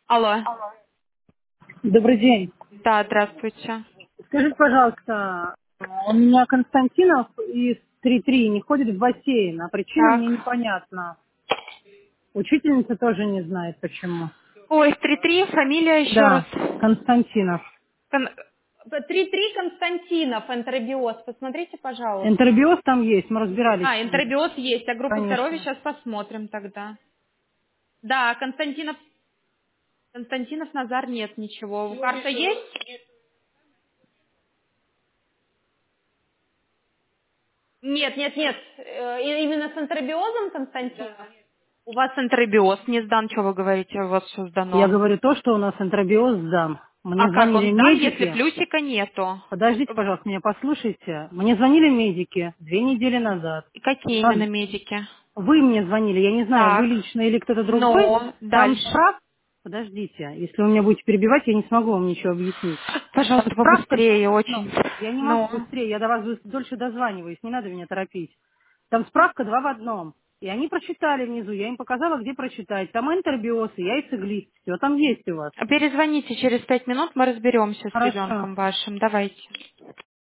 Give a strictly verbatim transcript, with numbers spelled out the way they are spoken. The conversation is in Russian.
Алло. Добрый день. Да, здравствуйте. Скажите, пожалуйста, у меня Константинов из три-три не ходит в бассейн, а причина Так. мне непонятна. Учительница тоже не знает, почему. Ой, три-три, фамилия еще раз. Да, Константинов. Кон- три-три Константинов, энтеробиоз. Посмотрите, пожалуйста. Энтеробиоз там есть, мы разбирались А, с ним, энтеробиоз есть, а группа здоровья конечно. сейчас посмотрим тогда. Да, Константинов, Константинов Назар нет ничего. Карта есть? Нет, нет, нет. Э, и- Именно с энтеробиозом Константинов? У вас энтеробиоз не сдан, что вы говорите, у вас все Я сдано. говорю то, что у нас энтеробиоз сдан. А Мне как он звонили сдан, если медики. плюсика нету? Подождите, пожалуйста, меня послушайте. Мне звонили медики две недели назад. И какие Там именно медики? Вы мне звонили, я не знаю, вы Так, лично или кто-то другой. но Там дальше. справка... Подождите, если вы меня будете перебивать, я не смогу вам ничего объяснить. Там Пожалуйста, справка... побыстрее Ну, очень. я не могу Ну, быстрее, я до вас дольше дольше дозваниваюсь, не надо меня торопить. Там справка два в одном. И они прочитали внизу, я им показала, где прочитать. Там энтербиоз и яйцеглист, все там есть у вас. перезвоните через пять минут, мы разберемся с Хорошо. ребенком вашим. Давайте.